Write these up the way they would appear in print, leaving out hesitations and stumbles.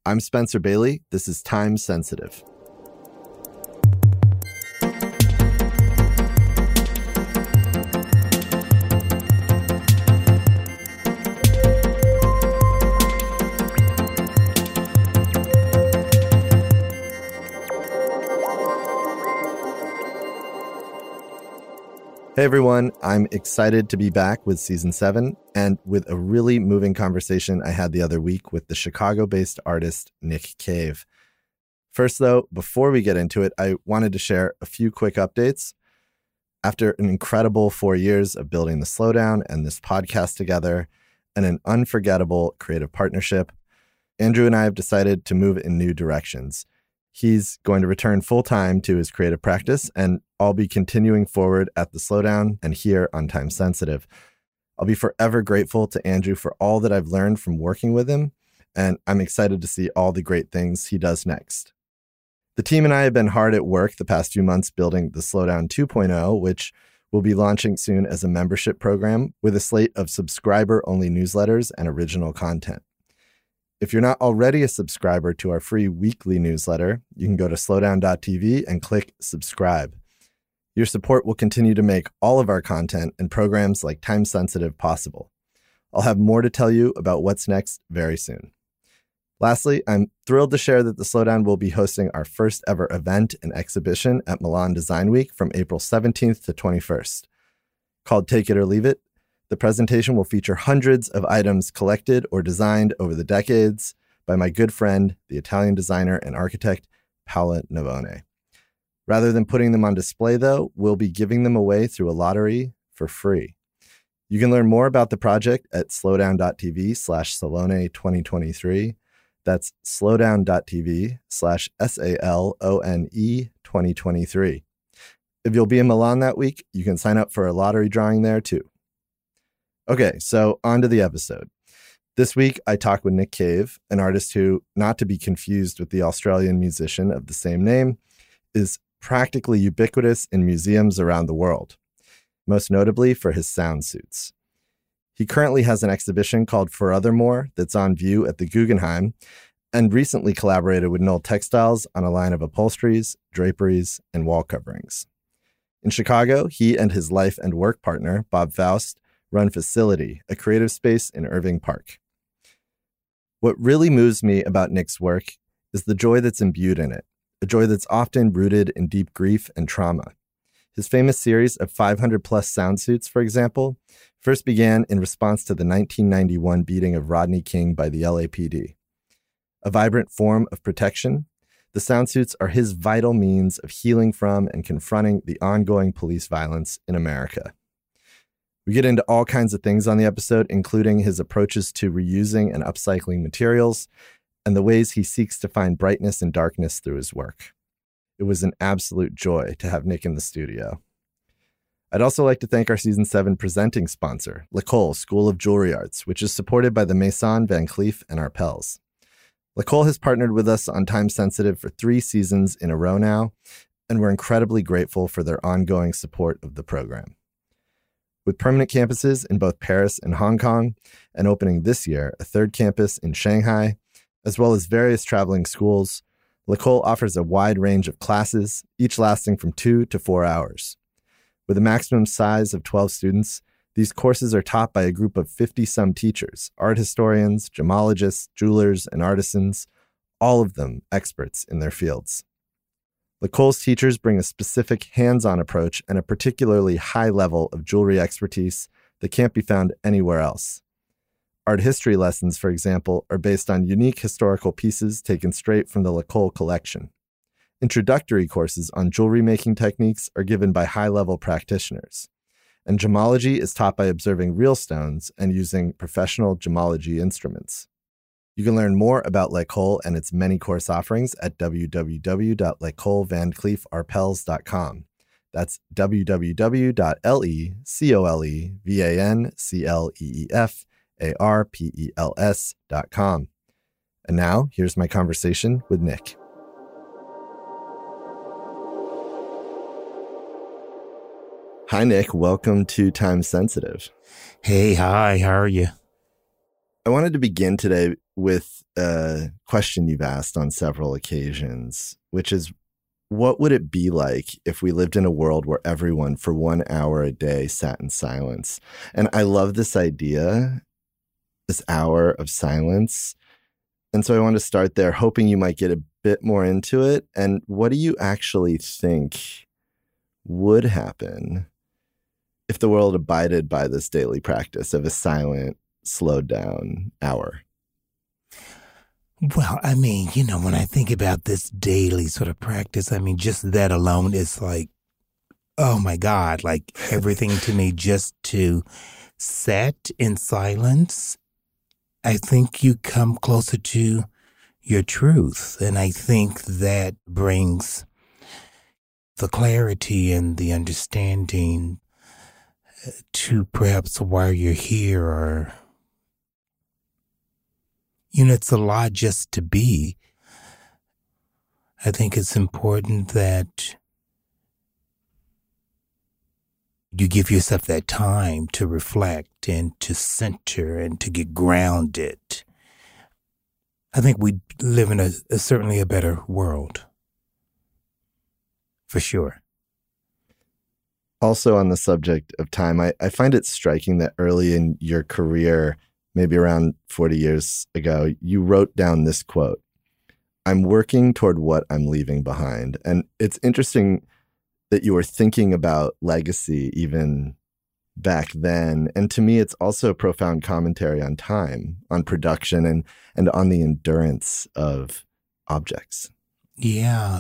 I'm Spencer Bailey. This is Time Sensitive. Hey everyone, I'm excited to be back with Season 7 and with a really moving conversation I had the other week with the Chicago-based artist Nick Cave. First though, before we get into it, I wanted to share a few quick updates. After an incredible 4 years of building The Slowdown and this podcast together and an unforgettable creative partnership, Andrew and I have decided to move in new directions. He's going to return full-time to his creative practice, and I'll be continuing forward at The Slowdown and here on Time Sensitive. I'll be forever grateful to Andrew for all that I've learned from working with him, and I'm excited to see all the great things he does next. The team and I have been hard at work the past few months building The Slowdown 2.0, which will be launching soon as a membership program with a slate of subscriber-only newsletters and original content. If you're not already a subscriber to our free weekly newsletter, you can go to slowdown.tv and click subscribe. Your support will continue to make all of our content and programs like Time Sensitive possible. I'll have more to tell you about what's next very soon. Lastly, I'm thrilled to share that The Slowdown will be hosting our first ever event and exhibition at Milan Design Week from April 17th to 21st. Called Take It or Leave It, the presentation will feature hundreds of items collected or designed over the decades by my good friend, the Italian designer and architect, Paola Navone. Rather than putting them on display, though, we'll be giving them away through a lottery for free. You can learn more about the project at slowdown.tv/Salone2023. That's slowdown.tv/SALONE2023. If you'll be in Milan that week, you can sign up for a lottery drawing there too. Okay, so on to the episode. This week, I talk with Nick Cave, an artist who, not to be confused with the Australian musician of the same name, is practically ubiquitous in museums around the world, most notably for his sound suits. He currently has an exhibition called Furthermore that's on view at the Guggenheim, and recently collaborated with Knoll Textiles on a line of upholsteries, draperies, and wall coverings. In Chicago, he and his life and work partner, Bob Faust, run Facility, a creative space in Irving Park. What really moves me about Nick's work is the joy that's imbued in it, a joy that's often rooted in deep grief and trauma. His famous series of 500-plus sound suits, for example, first began in response to the 1991 beating of Rodney King by the LAPD. A vibrant form of protection, the sound suits are his vital means of healing from and confronting the ongoing police violence in America. We get into all kinds of things on the episode, including his approaches to reusing and upcycling materials and the ways he seeks to find brightness and darkness through his work. It was an absolute joy to have Nick in the studio. I'd also like to thank our Season 7 presenting sponsor, L'Ecole School of Jewelry Arts, which is supported by the Maison Van Cleef and Arpels. L'Ecole has partnered with us on Time Sensitive for 3 seasons in a row now, and we're incredibly grateful for their ongoing support of the program. With permanent campuses in both Paris and Hong Kong, and opening this year a 3rd campus in Shanghai, as well as various traveling schools, L'Ecole offers a wide range of classes, each lasting from 2 to 4 hours. With a maximum size of 12 students, these courses are taught by a group of 50-some teachers, art historians, gemologists, jewelers, and artisans, all of them experts in their fields. L'Ecole's teachers bring a specific hands-on approach and a particularly high level of jewelry expertise that can't be found anywhere else. Art history lessons, for example, are based on unique historical pieces taken straight from the L'Ecole collection. Introductory courses on jewelry-making techniques are given by high-level practitioners. And gemology is taught by observing real stones and using professional gemology instruments. You can learn more about L'Ecole and its many course offerings at www.l'ecolevancleefarpels.com. That's www.LECOLEVANCLEEFARPELS.com. And now, here's my conversation with Nick. Hi, Nick. Welcome to Time Sensitive. Hey, hi. How are you? I wanted to begin today with a question you've asked on several occasions, which is, what would it be like if we lived in a world where everyone for 1 hour a day sat in silence? And I love this idea, this hour of silence. And so I want to start there, hoping you might get a bit more into it. And what do you actually think would happen if the world abided by this daily practice of a silent, slowed down hour? Well, I mean, when I think about this daily sort of practice, I mean, just that alone is like, oh my God, like everything to me, just to sit in silence. I think you come closer to your truth. And I think that brings the clarity and the understanding to perhaps why you're here, or it's a lot just to be. I think it's important that you give yourself that time to reflect and to center and to get grounded. I think we live in certainly a better world. For sure. Also on the subject of time, I find it striking that early in your career, maybe around 40 years ago, you wrote down this quote: "I'm working toward what I'm leaving behind." And it's interesting that you were thinking about legacy even back then. And to me, it's also a profound commentary on time, on production, and on the endurance of objects. Yeah,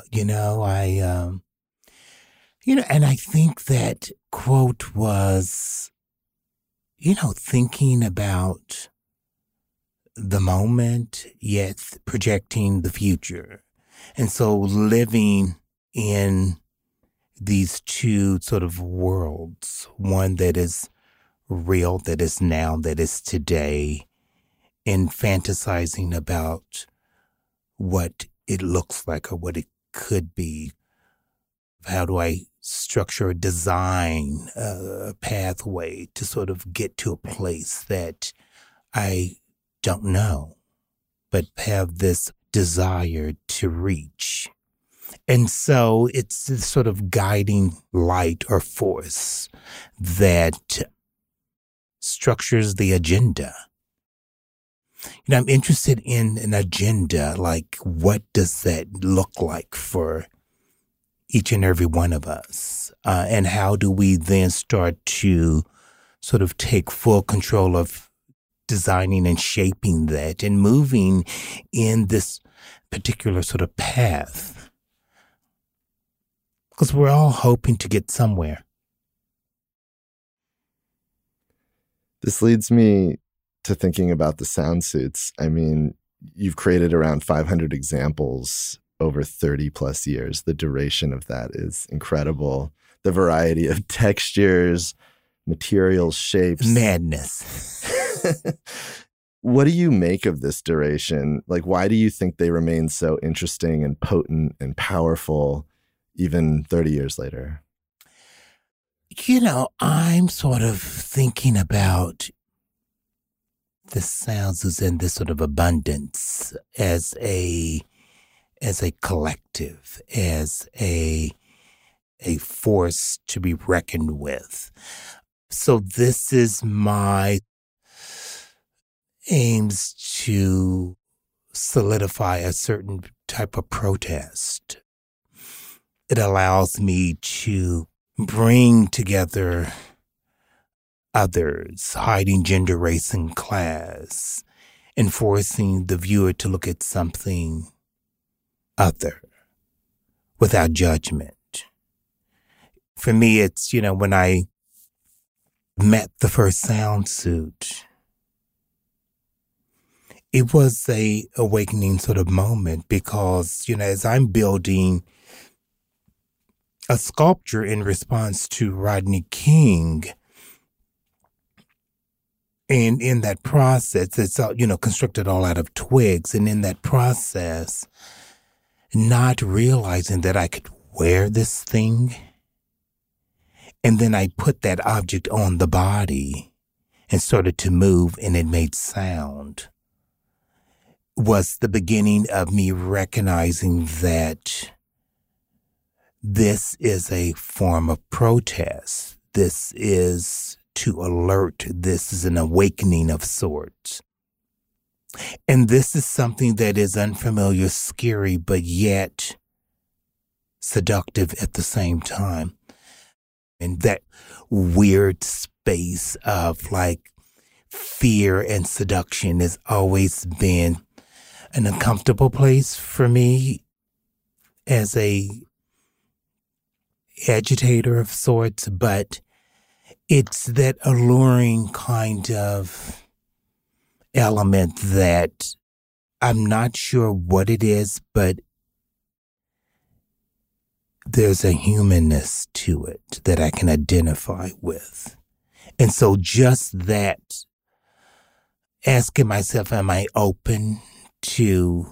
and I think that quote was, thinking about the moment, yet projecting the future. And so living in these two sort of worlds, one that is real, that is now, that is today, and fantasizing about what it looks like or what it could be. How do I structure or design a pathway to sort of get to a place that I don't know, but have this desire to reach? And so it's this sort of guiding light or force that structures the agenda. I'm interested in an agenda, like what does that look like for each and every one of us? And how do we then start to sort of take full control of designing and shaping that and moving in this particular sort of path? Because we're all hoping to get somewhere. This leads me to thinking about the sound suits. I mean, you've created around 500 examples over 30 plus years. The duration of that is incredible. The variety of textures, materials, shapes. Madness. What do you make of this duration? Like, why do you think they remain so interesting and potent and powerful even 30 years later? I'm sort of thinking about the sounds as in this sort of abundance as a collective, as a force to be reckoned with. So this is my aims to solidify a certain type of protest. It allows me to bring together others, hiding gender, race, and class, and forcing the viewer to look at something other without judgment. For me, it's, when I met the first sound suit, it was a awakening sort of moment because, as I'm building a sculpture in response to Rodney King, and in that process, it's, constructed all out of twigs. And in that process, not realizing that I could wear this thing. And then I put that object on the body and started to move, and it made sound. was the beginning of me recognizing that this is a form of protest. This is to alert. This is an awakening of sorts. And this is something that is unfamiliar, scary, but yet seductive at the same time. And that weird space of like fear and seduction has always been an uncomfortable place for me as a agitator of sorts, but it's that alluring kind of element that I'm not sure what it is, but there's a humanness to it that I can identify with. And so just that, asking myself, am I open to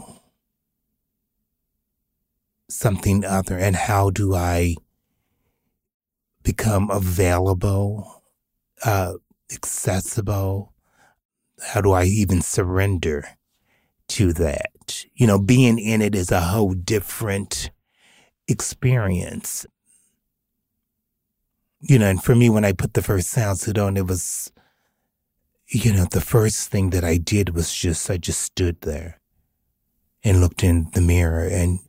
something other, and how do I become available, accessible? How do I even surrender to that? You know, being in it is a whole different experience. You know, and for me, when I put the first sound suit on, it was, you know, the first thing that I did was I just stood there and looked in the mirror and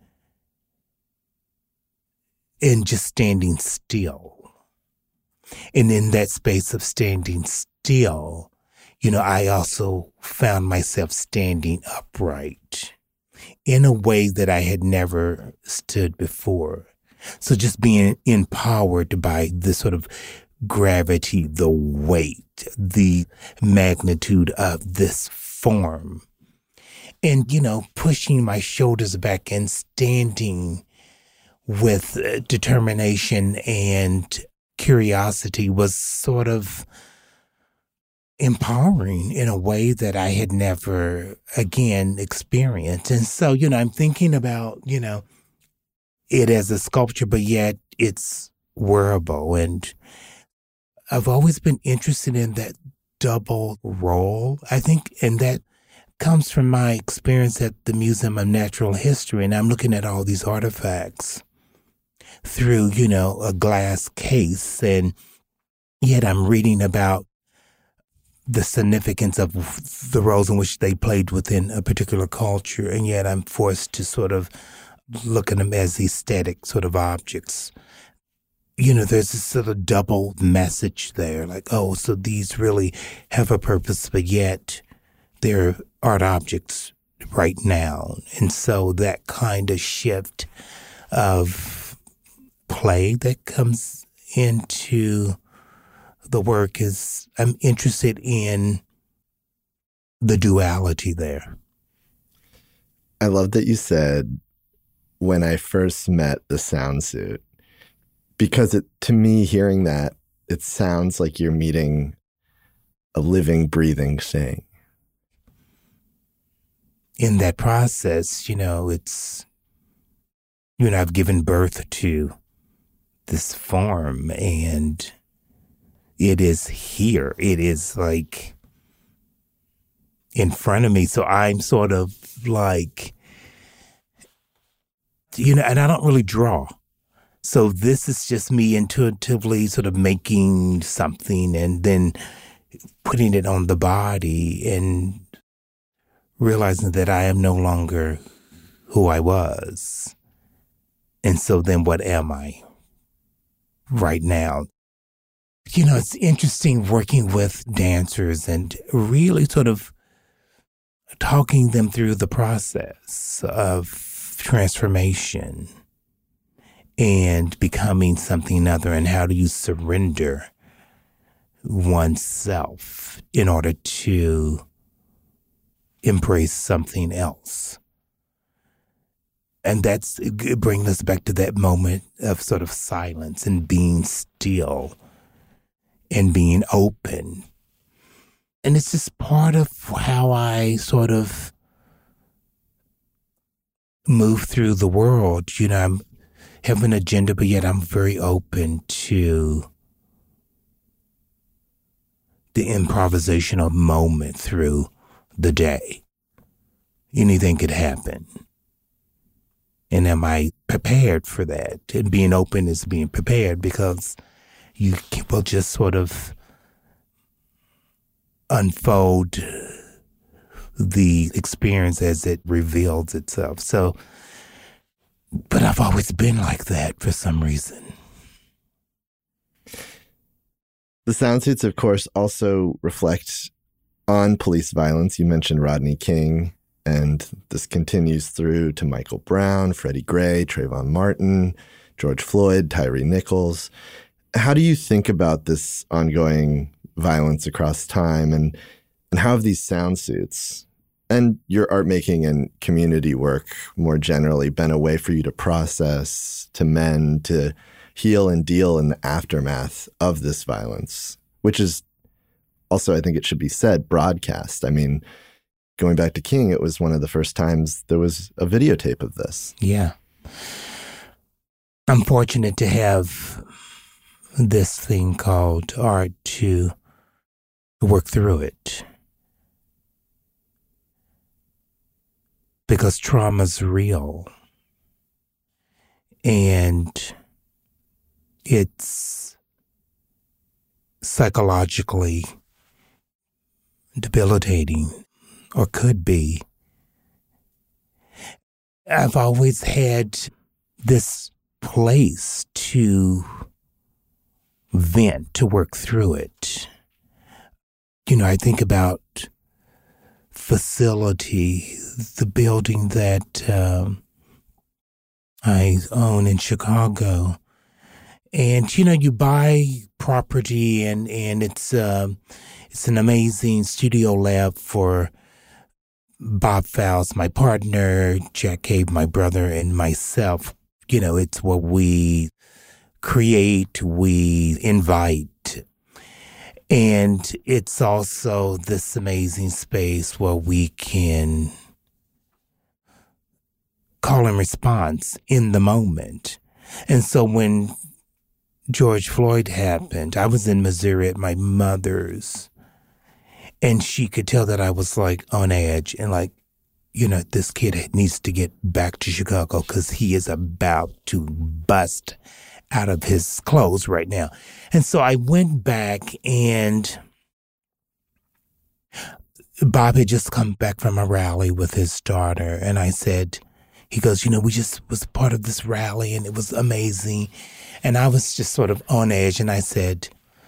just standing still. And in that space of standing still, you know, I also found myself standing upright in a way that I had never stood before. So just being empowered by the sort of gravity, the weight, the magnitude of this form. And, you know, pushing my shoulders back and standing with determination and curiosity was sort of empowering in a way that I had never, again, experienced. And so, you know, I'm thinking about, you know, it as a sculpture, but yet it's wearable. And I've always been interested in that double role, I think, and that comes from my experience at the Museum of Natural History. And I'm looking at all these artifacts through, you know, a glass case, and yet I'm reading about the significance of the roles in which they played within a particular culture, and yet I'm forced to sort of look at them as aesthetic sort of objects. You know, there's this sort of double message there, like, oh, so these really have a purpose, but yet they're art objects right now. And so that kind of shift of play that comes into the work is, I'm interested in the duality there. I love that you said, when I first met the sound suit, because to me, hearing that, it sounds like you're meeting a living, breathing thing. In that process, you know, it's, you know, I've given birth to this form, and it is here. It is like in front of me. So I'm sort of like, you know, and I don't really draw. So this is just me intuitively sort of making something and then putting it on the body and realizing that I am no longer who I was. And so then what am I right now? You know, it's interesting working with dancers and really sort of talking them through the process of transformation and becoming something other, and how do you surrender oneself in order to embrace something else. And that's bringing us back to that moment of sort of silence and being still and being open. And it's just part of how I sort of move through the world. You know, I have an agenda, but yet I'm very open to the improvisational moment through the day. anything could happen. And am I prepared for that? And being open is being prepared, because you will just sort of unfold the experience as it reveals itself. So, but I've always been like that for some reason. The sound suits, of course, also reflect on police violence. You mentioned Rodney King, and this continues through to Michael Brown, Freddie Gray, Trayvon Martin, George Floyd, Tyree Nichols. How do you think about this ongoing violence across time, and how have these sound suits and your art making and community work more generally been a way for you to process, to mend, to heal and deal in the aftermath of this violence, which is also, I think it should be said, broadcast? I mean, going back to King, it was one of the first times there was a videotape of this. Yeah. I'm fortunate to have this thing called art to work through it. Because trauma's real. And it's psychologically debilitating, or could be. I've always had this place to vent, to work through it. You know, I think about facility, the building that I own in Chicago. And, you know, you buy property and it's an amazing studio lab for Bob Fowles, my partner, Jack Cave, my brother, and myself. You know, it's where we create, we invite. And it's also this amazing space where we can call and response in the moment. And so when George Floyd happened, I was in Missouri at my mother's, and she could tell that I was like on edge and like, you know, this kid needs to get back to Chicago because he is about to bust out of his clothes right now. And so I went back, and Bob had just come back from a rally with his daughter. And I said, he goes, you know, we just was part of this rally and it was amazing. And I was just sort of on edge. And I said,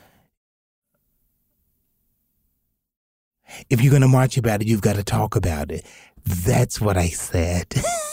if you're going to march about it, you've got to talk about it. That's what I said.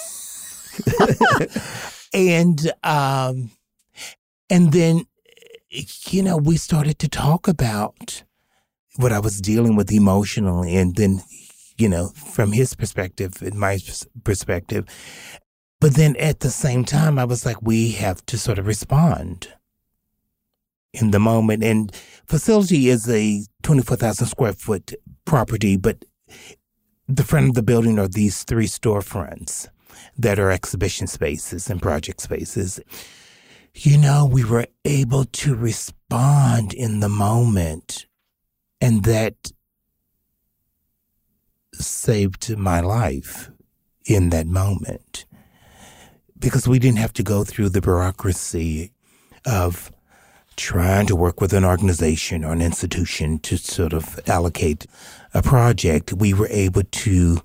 And then, you know, we started to talk about what I was dealing with emotionally. And then, you know, from his perspective and my perspective. But then at the same time, I was like, we have to sort of respond in the moment. And facility is a 24,000 square foot property, but the front of the building are these 3 storefronts that are exhibition spaces and project spaces. You know, we were able to respond in the moment, and that saved my life in that moment, because we didn't have to go through the bureaucracy of trying to work with an organization or an institution to sort of allocate a project. We were able to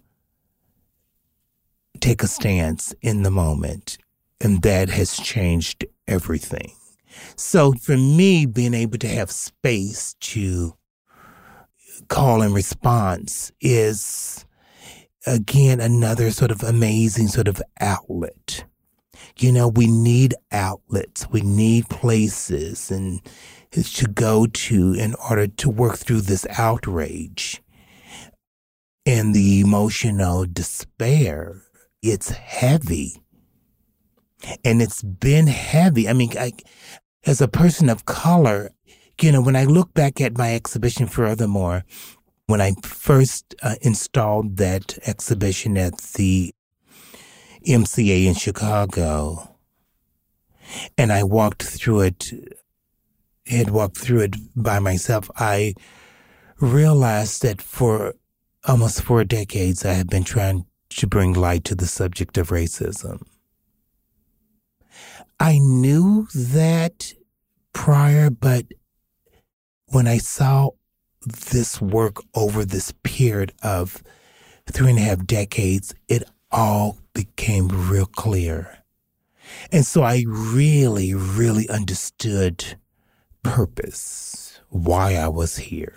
take a stance in the moment, and that has changed everything. So for me, being able to have space to call and response is, again, another sort of amazing sort of outlet. You know, we need outlets. We need places and to go to in order to work through this outrage and the emotional despair. It's heavy. And it's been heavy. I mean, as a person of color, you know, when I look back at my exhibition, furthermore, when I first installed that exhibition at the MCA in Chicago, and I walked through it by myself, I realized that for almost 4 decades, I have been trying to bring light to the subject of racism. I knew that prior, but when I saw this work over this period of 3.5 decades, it all became real clear. And so I really, really understood purpose, why I was here.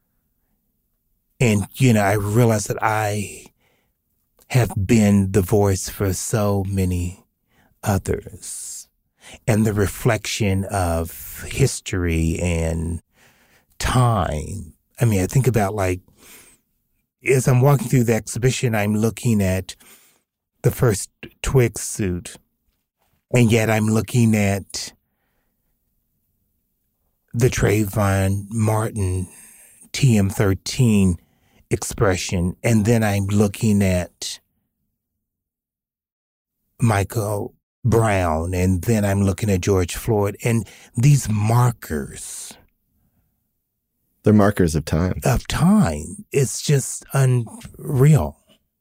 And, I realized that I have been the voice for so many others. And the reflection of history and time. I mean, I think about as I'm walking through the exhibition, I'm looking at the first Twig suit, and yet I'm looking at the Trayvon Martin TM13 expression, and then I'm looking at Michael Brown, and then I'm looking at George Floyd, and these markers. They're markers of time. It's just unreal.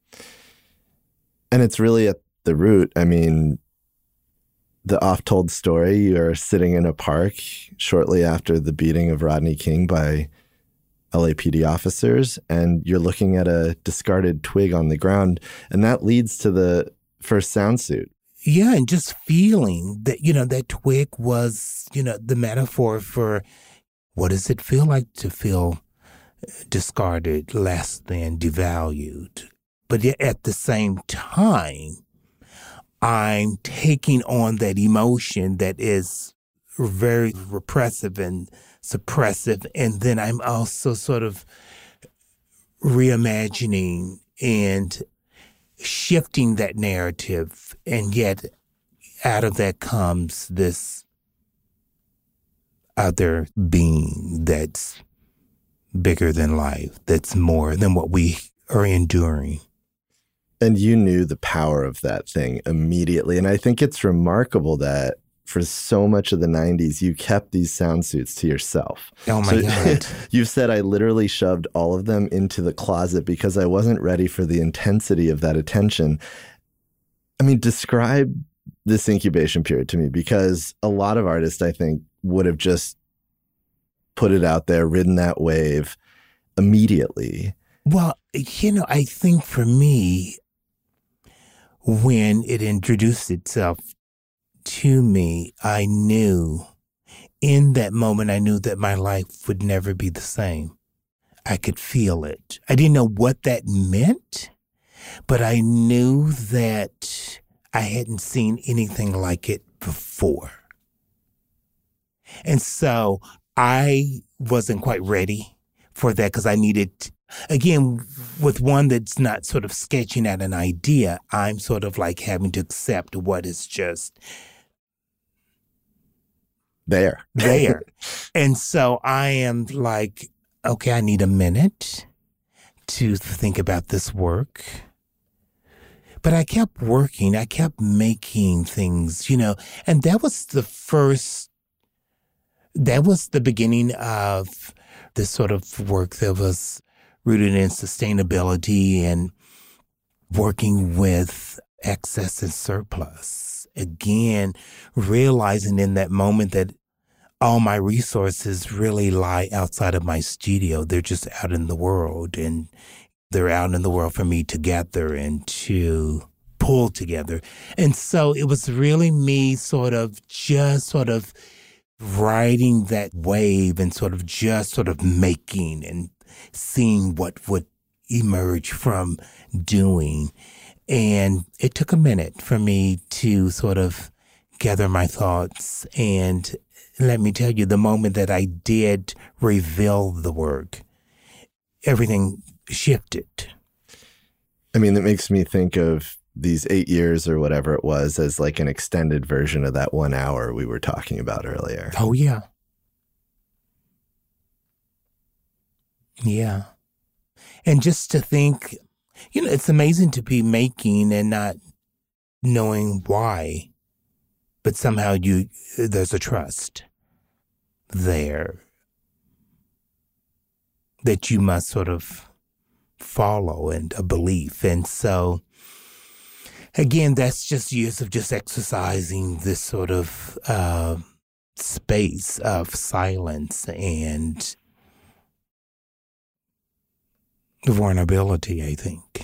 And it's really at the root. I mean, the oft-told story, you're sitting in a park shortly after the beating of Rodney King by LAPD officers, and you're looking at a discarded twig on the ground, and that leads to the first sound suit. Yeah, and just feeling that, that twig was, the metaphor for what does it feel like to feel discarded, less than, devalued. But yet at the same time, I'm taking on that emotion that is very repressive and suppressive. And then I'm also sort of reimagining and shifting that narrative. And yet out of that comes this other being that's bigger than life, that's more than what we are enduring. And you knew the power of that thing immediately. And I think it's remarkable that for so much of the 90s, you kept these sound suits to yourself. Oh, my God. You've said I literally shoved all of them into the closet because I wasn't ready for the intensity of that attention. I mean, describe this incubation period to me, because a lot of artists, I think, would have just put it out there, ridden that wave immediately. Well, I think for me, when it introduced itself to me, I knew in that moment, I knew that my life would never be the same. I could feel it. I didn't know what that meant, but I knew that I hadn't seen anything like it before. And so I wasn't quite ready for that because I needed, again, with one that's not sort of sketching out an idea, I'm sort of like having to accept what is just there. And so I am like, okay, I need a minute to think about this work. But I kept working. I kept making things, and that was the beginning of this sort of work that was rooted in sustainability and working with excess and surplus. Again, realizing in that moment that all my resources really lie outside of my studio. They're just out in the world, and they're out in the world for me to gather and to pull together. And so it was really me sort of riding that wave and sort of making and seeing what would emerge from doing. And it took a minute for me to sort of gather my thoughts. And let me tell you, the moment that I did reveal the work, everything shifted. I mean, that makes me think of these 8 years or whatever it was as like an extended version of that 1 hour we were talking about earlier. Oh, yeah. Yeah. And just to think, it's amazing to be making and not knowing why, but somehow there's a trust there that you must sort of follow, and a belief. And so again, that's just years of just exercising this sort of space of silence and vulnerability, I think.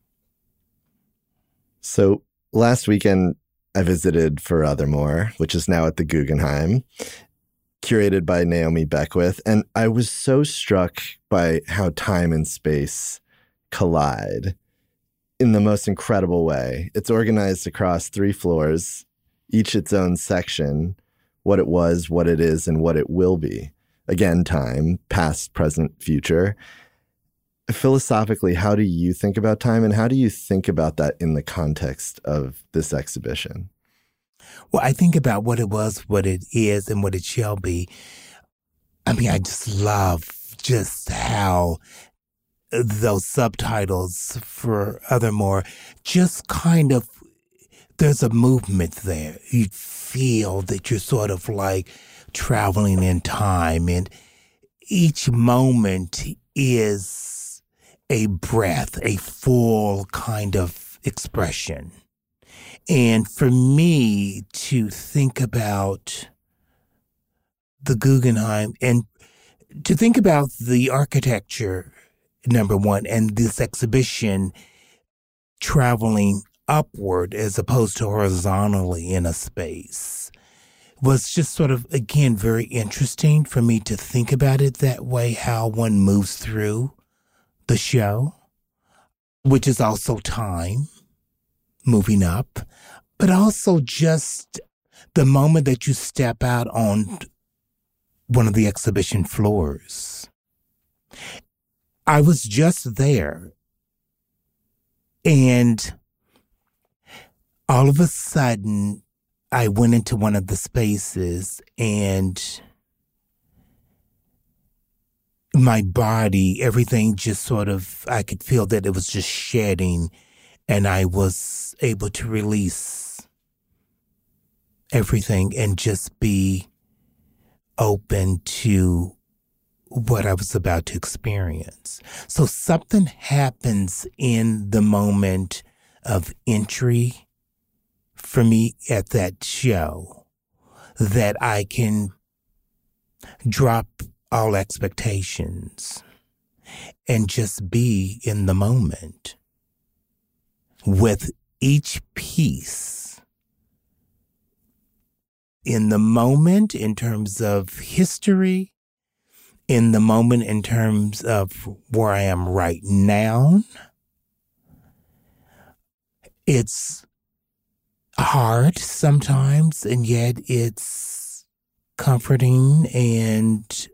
So last weekend, I visited Furthermore, which is now at the Guggenheim, curated by Naomi Beckwith. And I was so struck by how time and space collide in the most incredible way. It's organized across 3 floors, each its own section, what it was, what it is, and what it will be. Again, time, past, present, future. Philosophically, how do you think about time, and how do you think about that in the context of this exhibition? Well, I think about what it was, what it is, and what it shall be. I mean, I just love just how those subtitles for Furthermore just kind of, there's a movement there. You feel that you're sort of like traveling in time, and each moment is a breath, a full kind of expression. And for me to think about the Guggenheim and to think about the architecture, number one, and this exhibition traveling upward as opposed to horizontally in a space was just sort of, again, very interesting for me to think about it that way, how one moves through the show, which is also time, moving up, but also just the moment that you step out on one of the exhibition floors. I was just there, and all of a sudden, I went into one of the spaces, and my body, everything just sort of, I could feel that it was just shedding, and I was able to release everything and just be open to what I was about to experience. So something happens in the moment of entry for me at that show that I can drop all expectations and just be in the moment with each piece. In the moment in terms of history, in the moment in terms of where I am right now. It's hard sometimes, and yet it's comforting, and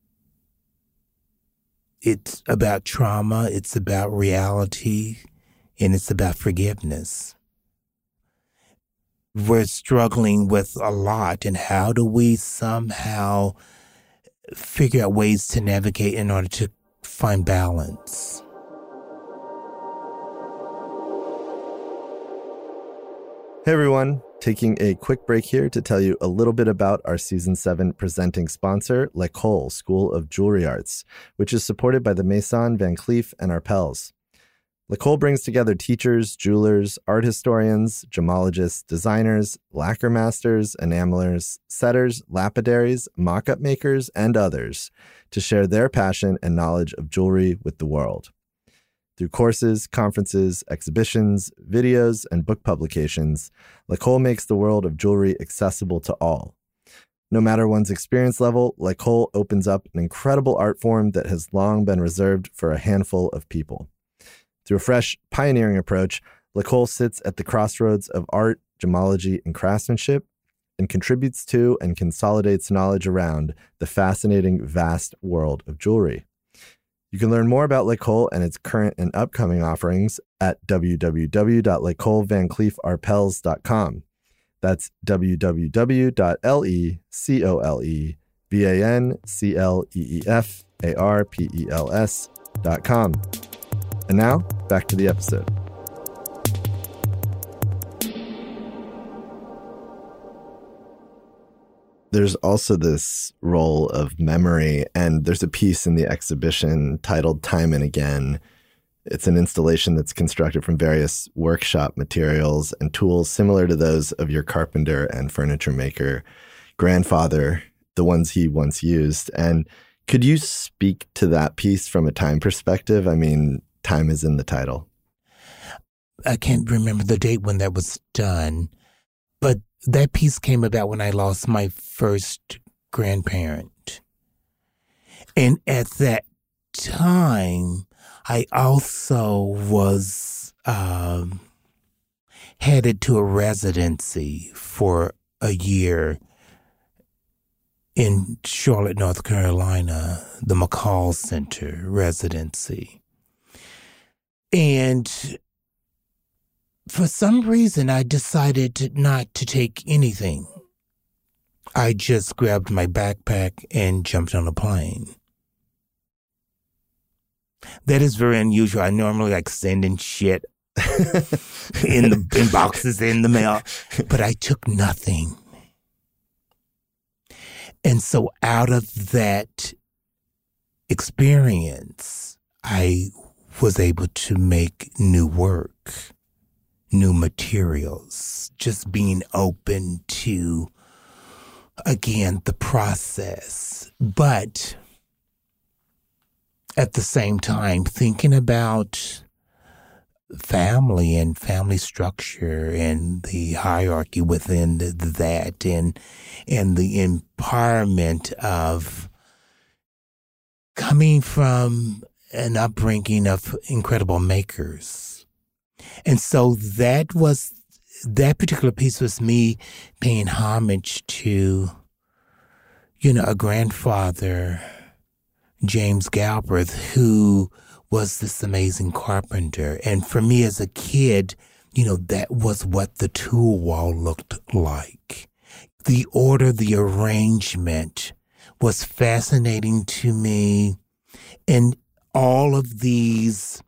it's about trauma, it's about reality, and it's about forgiveness. We're struggling with a lot, and how do we somehow figure out ways to navigate in order to find balance? Hey everyone, taking a quick break here to tell you a little bit about our Season 7 presenting sponsor, L'École School of Jewelry Arts, which is supported by the Maison, Van Cleef, and Arpels. L'École brings together teachers, jewelers, art historians, gemologists, designers, lacquer masters, enamelers, setters, lapidaries, mock-up makers, and others to share their passion and knowledge of jewelry with the world. Through courses, conferences, exhibitions, videos, and book publications, L'École makes the world of jewelry accessible to all. No matter one's experience level, L'École opens up an incredible art form that has long been reserved for a handful of people. Through a fresh, pioneering approach, L'École sits at the crossroads of art, gemology, and craftsmanship, and contributes to and consolidates knowledge around the fascinating, vast world of jewelry. You can learn more about L'École and its current and upcoming offerings at www.l'ecolevancleefarpels.com. That's www.LECOLEVANCLEEFARPELS.com. And now, back to the episode. There's also this role of memory, and there's a piece in the exhibition titled Time and Again, It's an installation that's constructed from various workshop materials and tools similar to those of your carpenter and furniture maker grandfather, the ones he once used. And could you speak to that piece from a time perspective? I mean, time is in the title. I can't remember the date when that was done, but that piece came about when I lost my first grandparent. And at that time, I also was headed to a residency for a year in Charlotte, North Carolina, the McCall Center residency. And for some reason, I decided not to take anything. I just grabbed my backpack and jumped on a plane. That is very unusual. I normally like sending shit in boxes in the mail, but I took nothing. And so out of that experience, I was able to make new work, new materials, just being open to, again, the process. But at the same time, thinking about family and family structure and the hierarchy within that and the empowerment of coming from an upbringing of incredible makers. And so that particular piece was me paying homage to, a grandfather, James Galbraith, who was this amazing carpenter. And for me as a kid, that was what the tool wall looked like. The order, the arrangement was fascinating to me. And all of these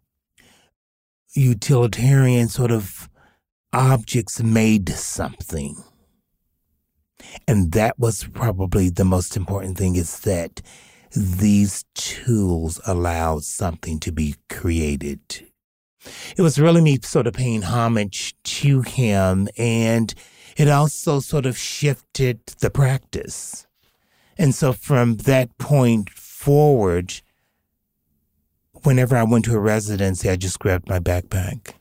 utilitarian sort of objects made something. And that was probably the most important thing, is that these tools allowed something to be created. It was really me sort of paying homage to him, and it also sort of shifted the practice. And so from that point forward, whenever I went to a residency, I just grabbed my backpack.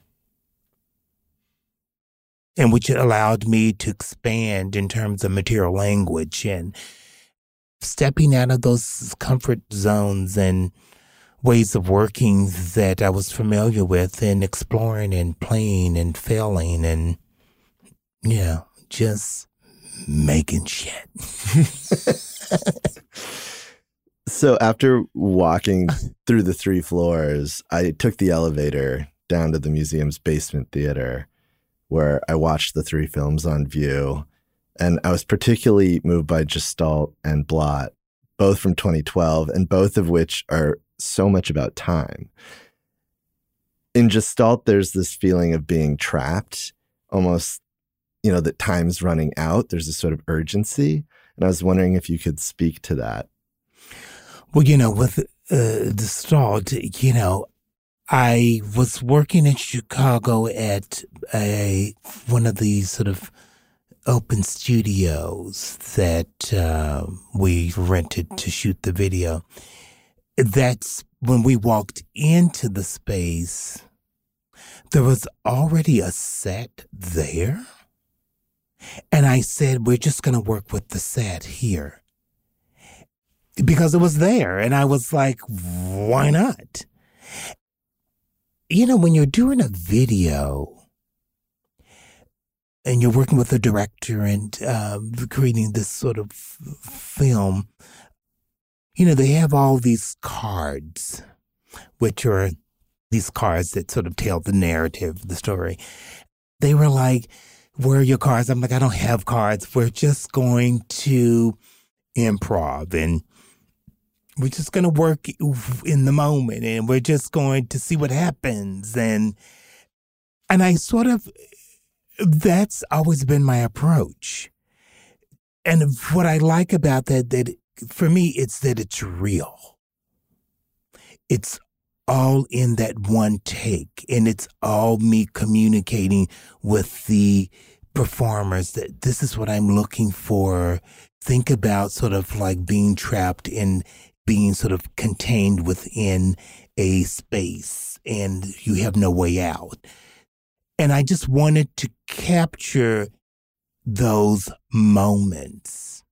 And which allowed me to expand in terms of material language and stepping out of those comfort zones and ways of working that I was familiar with, and exploring and playing and failing and, just making shit. So after walking through the 3 floors, I took the elevator down to the museum's basement theater, where I watched the 3 films on view. And I was particularly moved by Gestalt and Blot, both from 2012, and both of which are so much about time. In Gestalt, there's this feeling of being trapped, almost, that time's running out. There's a sort of urgency. And I was wondering if you could speak to that. Well, with Gestalt, I was working in Chicago at one of these sort of open studios that we rented to shoot the video. That's when we walked into the space, there was already a set there. And I said, we're just going to work with the set here. Because it was there. And I was like, why not? When you're doing a video and you're working with a director and creating this sort of film, they have all these cards, which are these cards that sort of tell the narrative, the story. They were like, where are your cards? I'm like, I don't have cards. We're just going to improv, and we're just going to work in the moment, and we're just going to see what happens. And I sort of, that's always been my approach. And what I like about that for me, it's that it's real. It's all in that one take. And it's all me communicating with the performers that this is what I'm looking for. Think about sort of like being trapped in being sort of contained within a space and you have no way out. And I just wanted to capture those moments.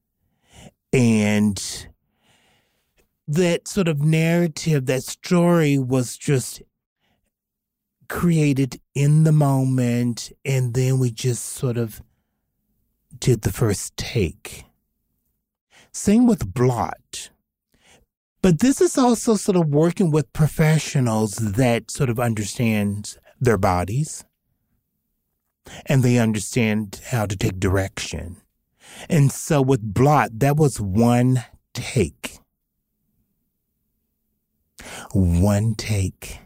And that sort of narrative, that story was just created in the moment. And then we just sort of did the first take. Same with Blot. But this is also sort of working with professionals that sort of understand their bodies and they understand how to take direction. And so with Blot, that was one take. One take.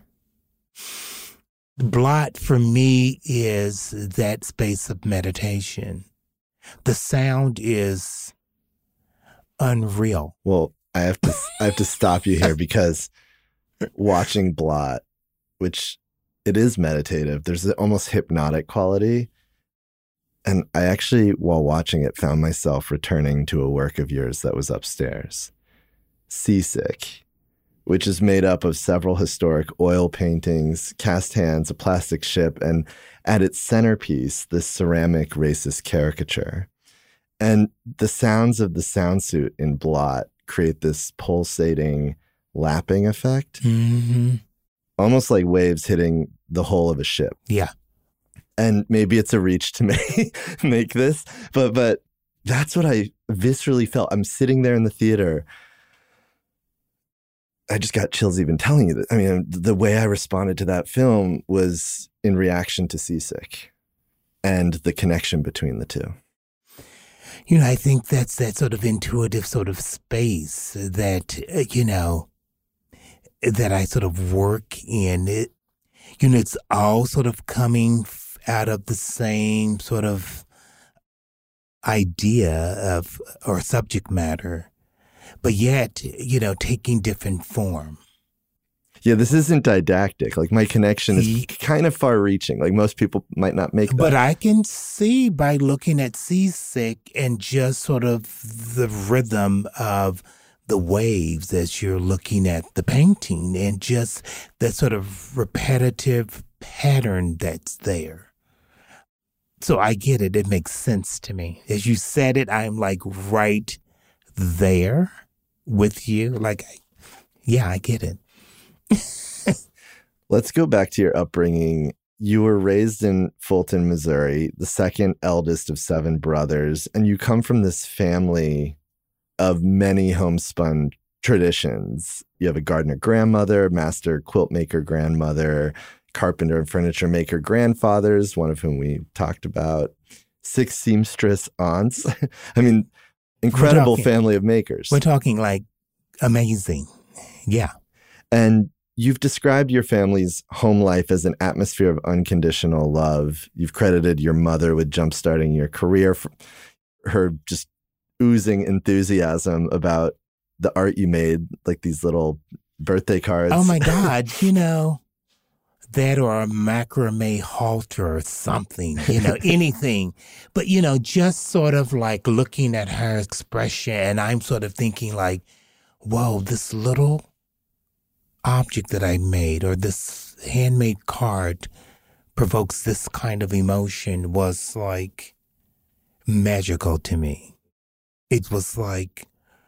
Blot for me is that space of meditation. The sound is unreal. Well, I have to stop you here because watching Blot, which it is meditative, there's an almost hypnotic quality. And I actually, while watching it, found myself returning to a work of yours that was upstairs, Seasick, which is made up of several historic oil paintings, cast hands, a plastic ship, and at its centerpiece, this ceramic racist caricature. And the sounds of the sound suit in Blot create this pulsating lapping effect, almost like waves hitting the hull of a ship. Yeah. And maybe it's a reach to make this, but that's what I viscerally felt. I'm sitting there in the theater. I just got chills even telling you that. I mean, the way I responded to that film was in reaction to Seasick and the connection between the two. You know, I think that's that sort of intuitive sort of space that, that I sort of work in. It's all sort of coming out of the same sort of idea of, or subject matter, but yet, taking different form. Yeah, this isn't didactic. Like my connection is kind of far reaching. Like most people might not make that. But I can see by looking at Seasick and just sort of the rhythm of the waves as you're looking at the painting and just that sort of repetitive pattern that's there. So I get it. It makes sense to me. As you said it, I'm like right there with you. Like, yeah, I get it. Let's go back to your upbringing. You were raised in Fulton, Missouri, the second eldest of 7 brothers, and you come from this family of many homespun traditions. You have a gardener grandmother, master quilt maker grandmother, carpenter and furniture maker grandfathers, one of whom we talked about, 6 seamstress aunts. I mean, incredible family of makers. We're talking like amazing. Yeah. And you've described your family's home life as an atmosphere of unconditional love. You've credited your mother with jumpstarting your career, for her just oozing enthusiasm about the art you made, like these little birthday cards. Oh my God, that or a macrame halter or something, anything. But, just sort of like looking at her expression, and I'm sort of thinking like, whoa, this little object that I made or this handmade card provokes this kind of emotion was like magical to me. It was like,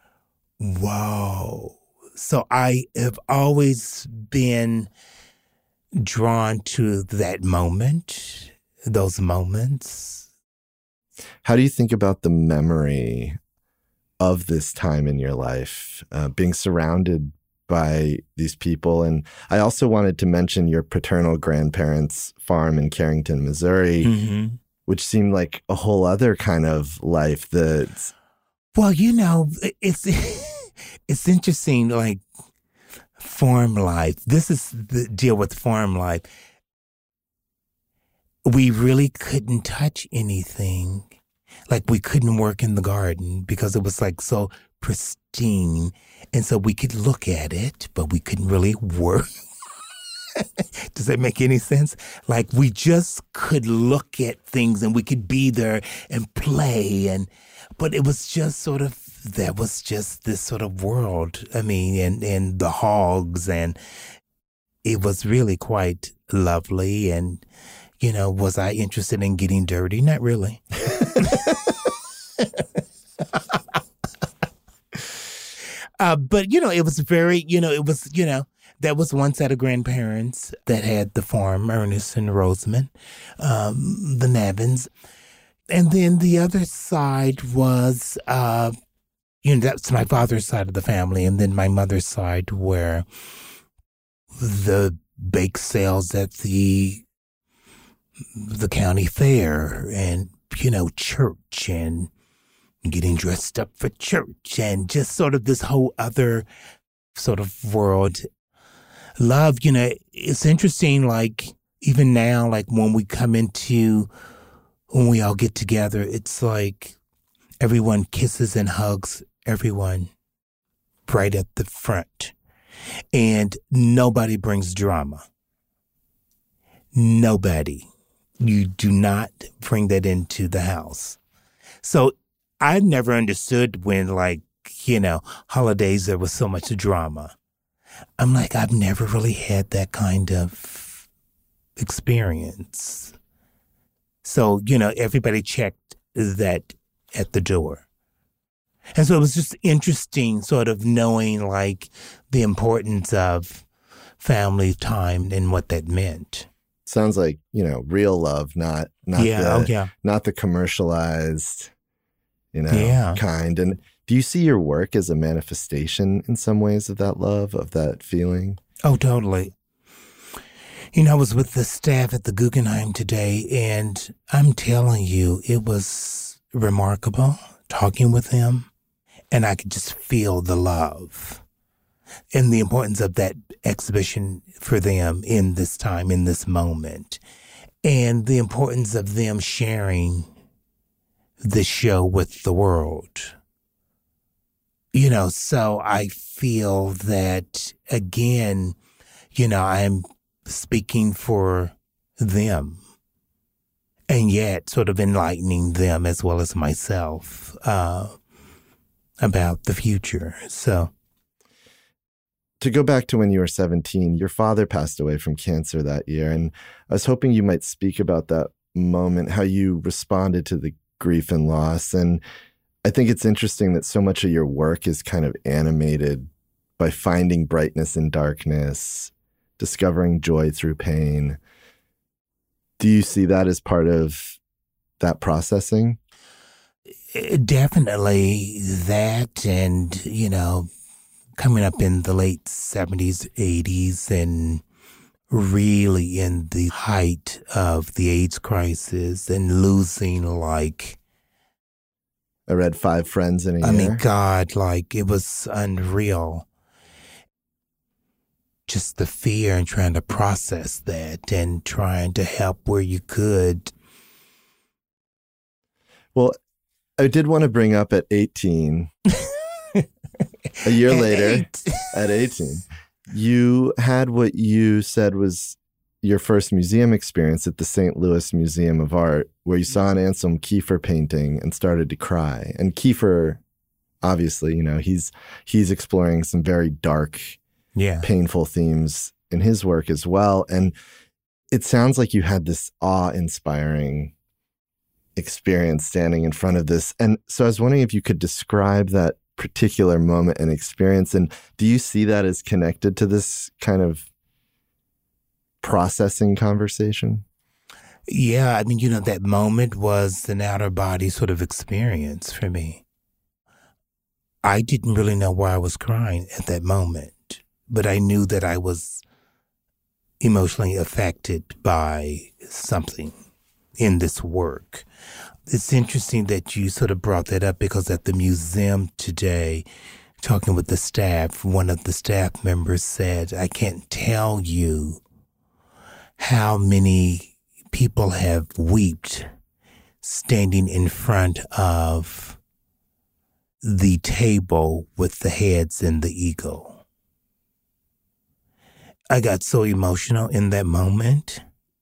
whoa. So I have always been drawn to that moment, those moments. How do you think about the memory of this time in your life, being surrounded by these people? And I also wanted to mention your paternal grandparents' farm in Carrington, Missouri, which seemed like a whole other kind of life. Well, it's it's interesting, like farm life. This is the deal with farm life. We really couldn't touch anything. Like we couldn't work in the garden because it was like so pristine. And so we could look at it, but we couldn't really work. Does that make any sense? Like we just could look at things and we could be there and play. But it was just sort of, that was just this sort of world. I mean, and the hogs, and it was really quite lovely. And, was I interested in getting dirty? Not really. But, it was very, that was one set of grandparents that had the farm, Ernest and Rosamond, the Navins. And then the other side was, that's my father's side of the family. And then my mother's side were the bake sales at the county fair and, church and getting dressed up for church and just sort of this whole other sort of world. Love, it's interesting, like even now, like when we all get together, it's like everyone kisses and hugs everyone right at the front. And nobody brings drama. Nobody. You do not bring that into the house. So I never understood when, like, holidays, there was so much drama. I'm like, I've never really had that kind of experience. So, everybody checked that at the door. And so it was just interesting sort of knowing, like, the importance of family time and what that meant. Sounds like, real love, not the commercialized, kind. And do you see your work as a manifestation in some ways of that love, of that feeling? Oh, totally. I was with the staff at the Guggenheim today, and I'm telling you, it was remarkable talking with them, and I could just feel the love and the importance of that exhibition for them in this time, in this moment, and the importance of them sharing this show with the world. So I feel that, again, I'm speaking for them and yet sort of enlightening them as well as myself about the future. So to go back to when you were 17, your father passed away from cancer that year. And I was hoping you might speak about that moment, how you responded to the grief and loss. And I think it's interesting that so much of your work is kind of animated by finding brightness in darkness, discovering joy through pain. Do you see that as part of that processing? Definitely that. And, coming up in the late 70s, 80s, and really in the height of the AIDS crisis and losing, like, I read 5 friends in a year. I mean, God, like, it was unreal. Just the fear and trying to process that and trying to help where you could. Well, I did want to bring up at 18, a year later, at 18, you had what you said was your first museum experience at the St. Louis Museum of Art, where you saw an Anselm Kiefer painting and started to cry. And Kiefer, obviously, he's exploring some very dark, painful themes in his work as well. And it sounds like you had this awe-inspiring experience standing in front of this. And so I was wondering if you could describe that particular moment and experience. And do you see that as connected to this kind of processing conversation? Yeah, I mean, that moment was an outer body sort of experience for me. I didn't really know why I was crying at that moment, but I knew that I was emotionally affected by something in this work. It's interesting that you sort of brought that up, because at the museum today, talking with the staff, one of the staff members said, I can't tell you how many people have wept standing in front of the table with the heads and the eagle. I got so emotional in that moment.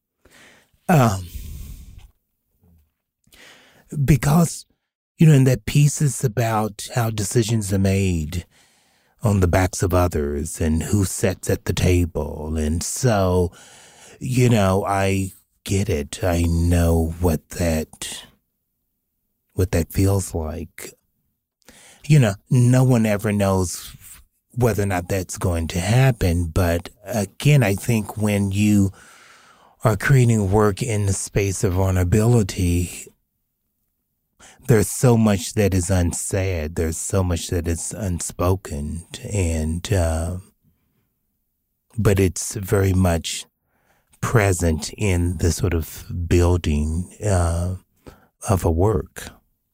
Because, in that piece is about how decisions are made on the backs of others and who sits at the table. And so, I get it. I know what that feels like. No one ever knows whether or not that's going to happen. But again, I think when you are creating work in the space of vulnerability, there's so much that is unsaid. There's so much that is unspoken. And, but it's very much present in the sort of building of a work.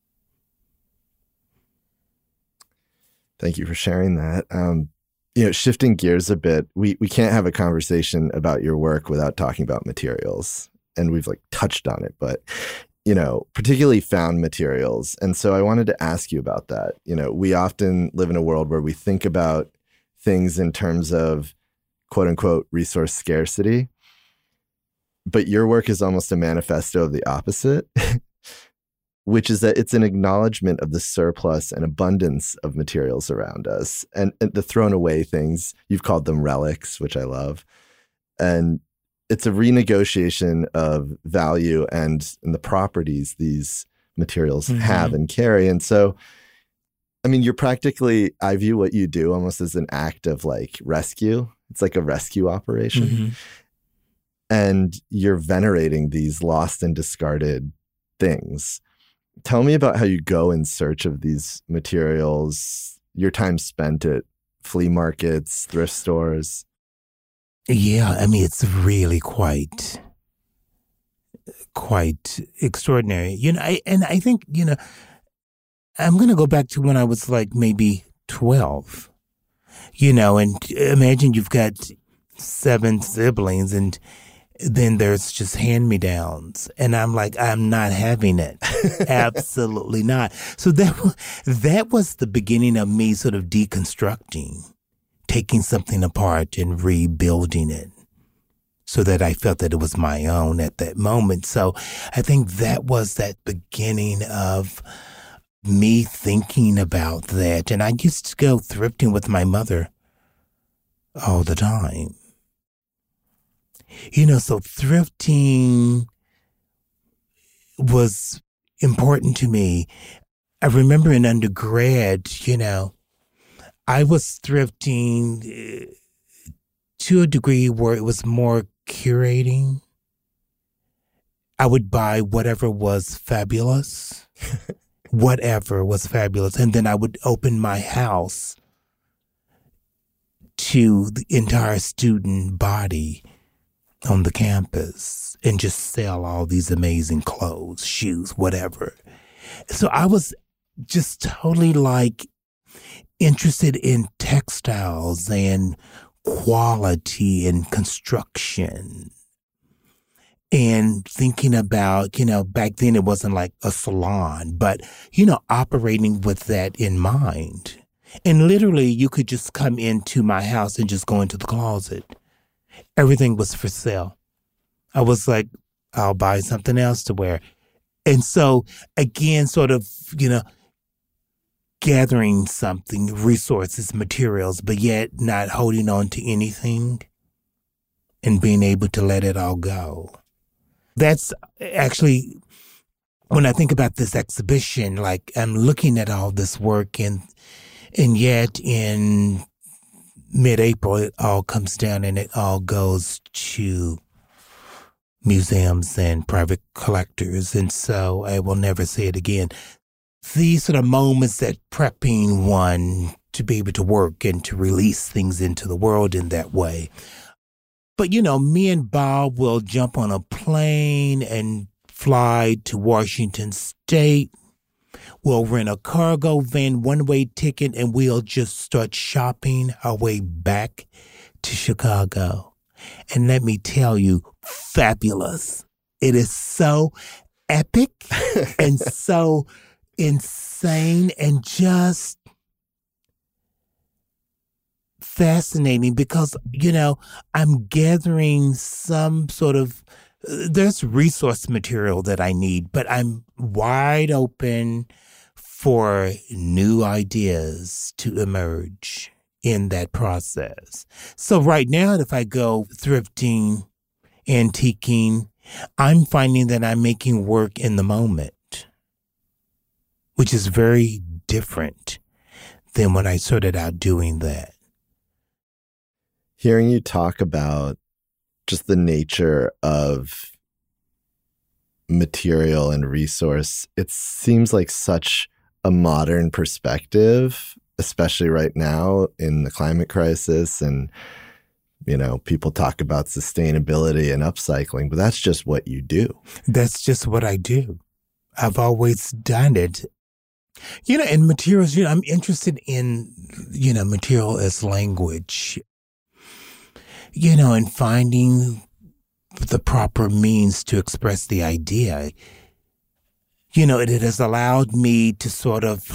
Thank you for sharing that. Shifting gears a bit, we can't have a conversation about your work without talking about materials. And we've touched on it, but, particularly found materials. And so I wanted to ask you about that. We often live in a world where we think about things in terms of quote unquote resource scarcity. But your work is almost a manifesto of the opposite, which is that it's an acknowledgement of the surplus and abundance of materials around us and the thrown away things. You've called them relics, which I love. And it's a renegotiation of value and the properties these materials have and carry. And so, you're practically, I view what you do almost as an act of rescue. It's like a rescue operation. And you're venerating these lost and discarded things. Tell me about how you go in search of these materials, your time spent at flea markets, thrift stores. Yeah, it's really quite extraordinary. I think, I'm going to go back to when I was maybe 12, and imagine you've got 7 siblings and then there's just hand-me-downs. And I'm I'm not having it. Absolutely not. So that was the beginning of me sort of deconstructing, taking something apart and rebuilding it so that I felt that it was my own at that moment. So I think that was that beginning of me thinking about that. And I used to go thrifting with my mother all the time. So thrifting was important to me. I remember in undergrad, I was thrifting to a degree where it was more curating. I would buy whatever was fabulous, and then I would open my house to the entire student body on the campus and just sell all these amazing clothes, shoes, whatever. So I was just totally interested in textiles and quality and construction and thinking about, back then it wasn't like a salon, but, operating with that in mind. And literally you could just come into my house and just go into the closet. Everything was for sale. I was I'll buy something else to wear. And so, again, sort of, gathering something, resources, materials, but yet not holding on to anything and being able to let it all go. That's actually, when I think about this exhibition, I'm looking at all this work and yet in mid-April, it all comes down and it all goes to museums and private collectors. And so I will never say it again. These sort of moments that prepping one to be able to work and to release things into the world in that way. But, me and Bob will jump on a plane and fly to Washington State. We'll rent a cargo van, one-way ticket, and we'll just start shopping our way back to Chicago. And let me tell you, fabulous. It is so epic and so insane and just fascinating because, I'm gathering some sort of, there's resource material that I need, but I'm wide open for new ideas to emerge in that process. So right now, if I go thrifting, antiquing, I'm finding that I'm making work in the moment, which is very different than when I started out doing that. Hearing you talk about just the nature of material and resource, it seems like such a modern perspective, especially right now in the climate crisis. And, people talk about sustainability and upcycling, but that's just what you do. That's just what I do. I've always done it. And materials, I'm interested in, material as language, and finding the proper means to express the idea. It has allowed me to sort of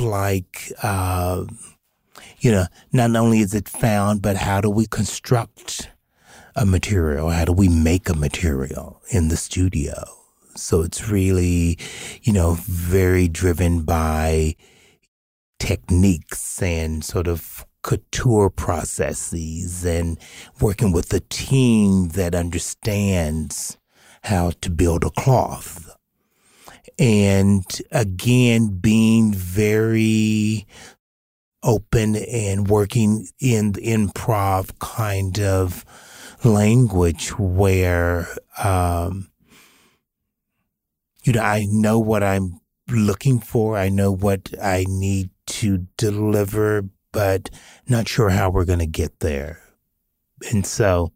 not only is it found, but how do we construct a material? How do we make a material in the studio? So it's really, very driven by techniques and sort of couture processes and working with a team that understands how to build a cloth. And again, being very open and working in the improv kind of language where, I know what I'm looking for. I know what I need to deliver, but not sure how we're going to get there. And so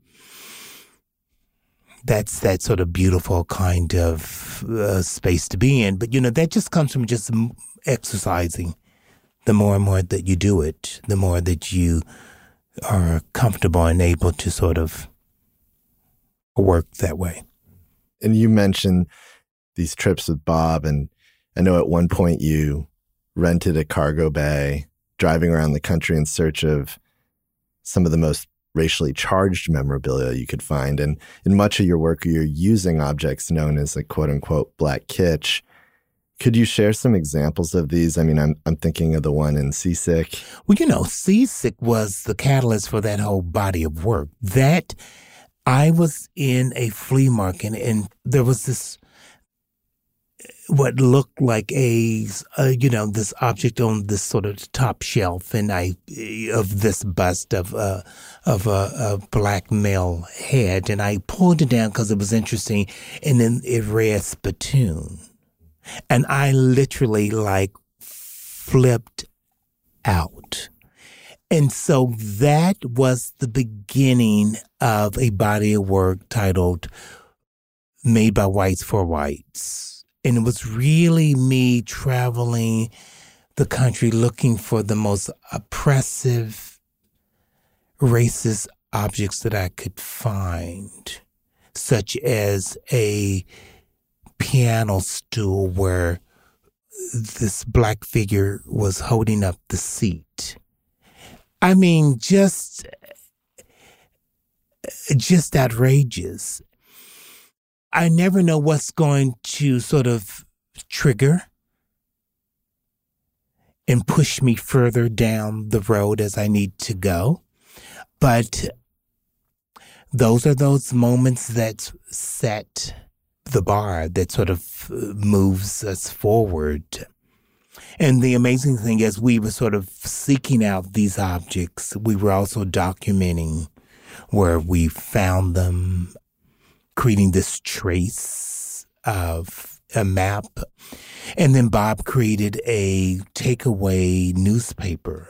that's that sort of beautiful kind of space to be in. But, that just comes from just exercising. The more and more that you do it, the more that you are comfortable and able to sort of work that way. And you mentioned these trips with Bob, and I know at one point you rented a cargo bay, driving around the country in search of some of the most racially charged memorabilia you could find. And in much of your work, you're using objects known as quote unquote black kitsch. Could you share some examples of these? I mean, I'm thinking of the one in Seasick. Well, Seasick was the catalyst for that whole body of work. That I was in a flea market and there was this, what looked like this object on this sort of top shelf, and of this bust of a black male head, and I pulled it down because it was interesting, and then it read Spittoon. And I literally flipped out. And so that was the beginning of a body of work titled Made by Whites for Whites. And it was really me traveling the country looking for the most oppressive, racist objects that I could find, such as a piano stool where this black figure was holding up the seat. I mean, just outrageous. I never know what's going to sort of trigger and push me further down the road as I need to go. But those are those moments that set the bar, that sort of moves us forward. And the amazing thing is we were sort of seeking out these objects. We were also documenting where we found them, creating this trace of a map. And then Bob created a takeaway newspaper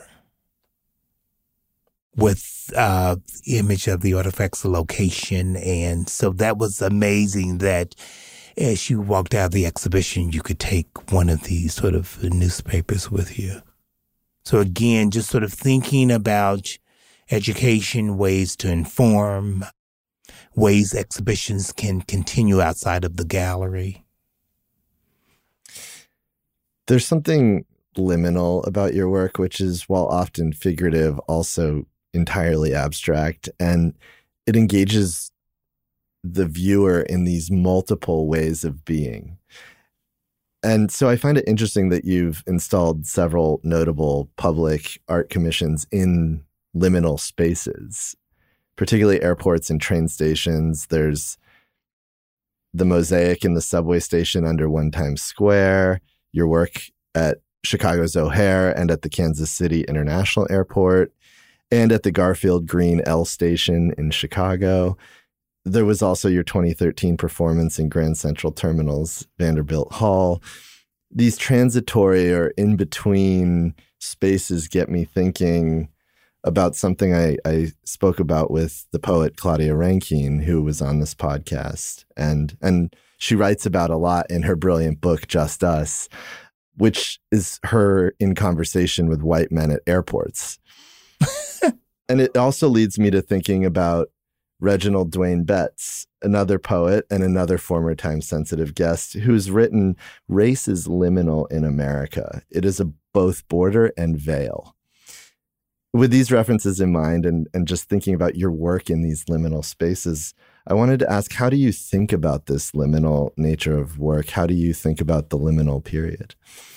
with image of the artifact's location. And so that was amazing that as you walked out of the exhibition, you could take one of these sort of newspapers with you. So again, just sort of thinking about education, ways to inform, ways exhibitions can continue outside of the gallery. There's something liminal about your work, which is, while often figurative, also entirely abstract. And it engages the viewer in these multiple ways of being. And so I find it interesting that you've installed several notable public art commissions in liminal spaces, particularly airports and train stations. There's the mosaic in the subway station under One Times Square, your work at Chicago's O'Hare and at the Kansas City International Airport, and at the Garfield Green L station in Chicago. There was also your 2013 performance in Grand Central Terminal's Vanderbilt Hall. These transitory or in-between spaces get me thinking about something I spoke about with the poet Claudia Rankine, who was on this podcast. And she writes about a lot in her brilliant book, Just Us, which is her in conversation with white men at airports. And it also leads me to thinking about Reginald Dwayne Betts, another poet and another former time-sensitive guest, who's written Race is Liminal in America. It is a both border and veil. With these references in mind and just thinking about your work in these liminal spaces, I wanted to ask, how do you think about this liminal nature of work? How do you think about the liminal period?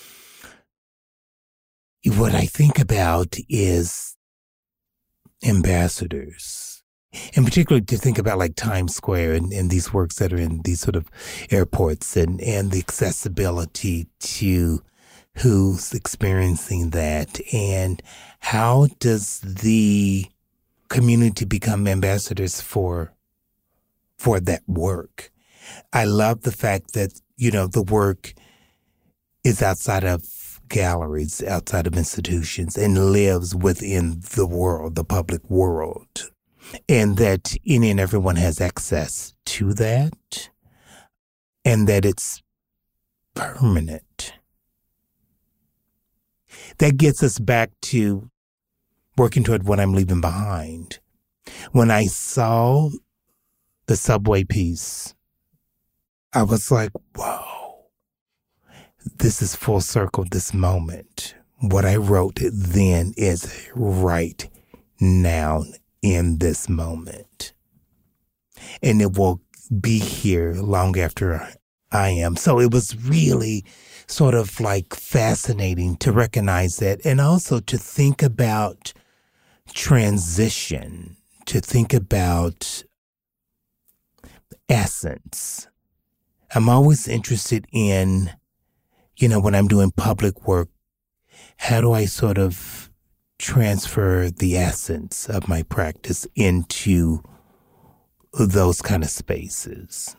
What I think about is ambassadors. In particular, to think about like Times Square and these works that are in these sort of airports and the accessibility to who's experiencing that, and how does the community become ambassadors for that work. I love the fact that, the work is outside of galleries, outside of institutions, and lives within the world, the public world. And that any and everyone has access to that, and that it's permanent. That gets us back to working toward what I'm leaving behind. When I saw the subway piece, I was like, whoa, this is full circle, this moment. What I wrote then is right now in this moment. And it will be here long after I am. So it was really sort of like fascinating to recognize that, and also to think about transition, to think about essence. I'm always interested in, when I'm doing public work, how do I sort of transfer the essence of my practice into those kind of spaces?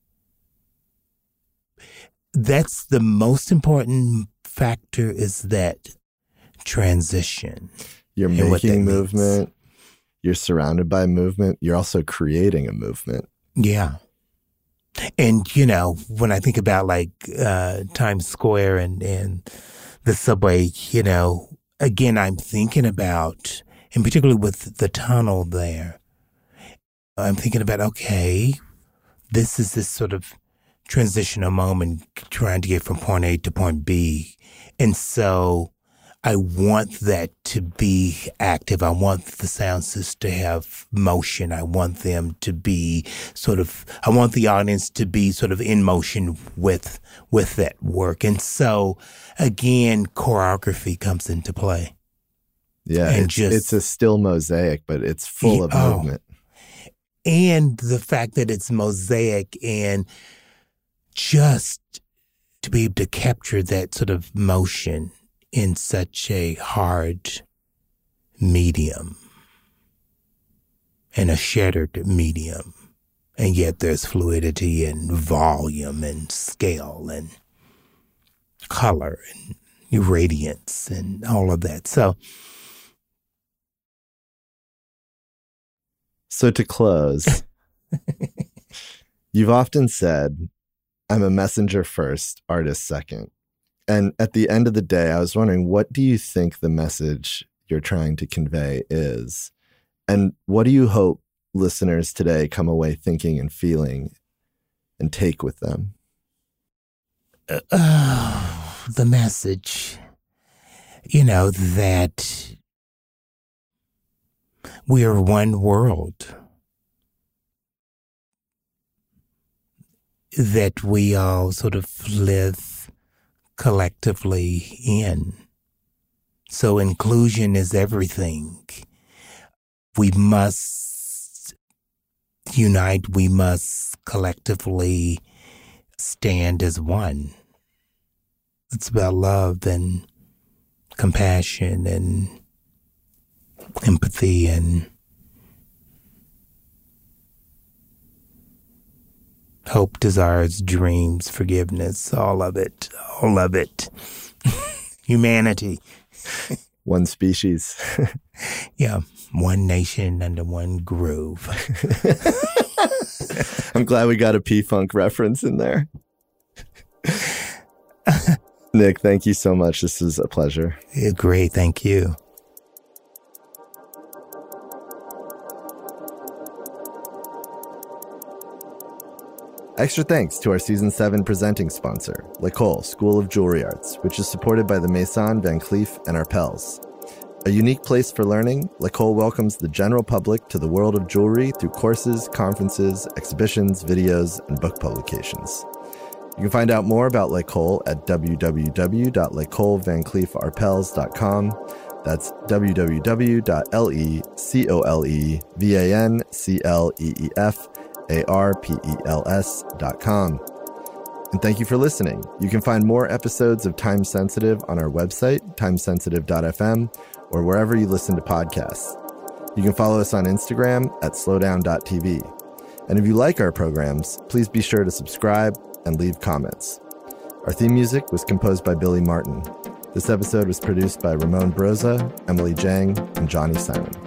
That's the most important factor, is that transition. You're making movement. You're surrounded by movement. You're also creating a movement. Yeah. And, when I think about like Times Square and the subway, again, I'm thinking about, and particularly with the tunnel there, I'm thinking about, okay, this is this sort of transitional moment trying to get from point A to point B. And so I want that to be active. I want the sounds to have motion. I want them to be I want the audience to be sort of in motion with that work. And so, again, choreography comes into play. Yeah, it's a still mosaic, but it's full of movement. And the fact that it's mosaic, and just to be able to capture that sort of motion in such a hard medium and a shattered medium. And yet there's fluidity and volume and scale and color and radiance and all of that. So to close, you've often said, I'm a messenger first, artist second. And at the end of the day, I was wondering, what do you think the message you're trying to convey is? And what do you hope listeners today come away thinking and feeling and take with them? the message, that we are one world, that we all sort of live collectively in. So inclusion is everything. We must unite. We must collectively stand as one. It's about love and compassion and empathy and hope, desires, dreams, forgiveness, all of it. Humanity. One species. Yeah, one nation under one groove. I'm glad we got a P-Funk reference in there. Nick, thank you so much. This is a pleasure. Great, thank you. Extra thanks to our Season 7 presenting sponsor, L'École School of Jewelry Arts, which is supported by the Maison, Van Cleef, and Arpels. A unique place for learning, L'École welcomes the general public to the world of jewelry through courses, conferences, exhibitions, videos, and book publications. You can find out more about L'École at www.lecolevancleefarpels.com. That's www.lecolevancleefarpels.com. And thank you for listening. You can find more episodes of Time Sensitive on our website, timesensitive.fm, or wherever you listen to podcasts. You can follow us on Instagram at slowdown.tv. And if you like our programs, please be sure to subscribe and leave comments. Our theme music was composed by Billy Martin. This episode was produced by Ramon Broza, Emily Jang, and Johnny Simon.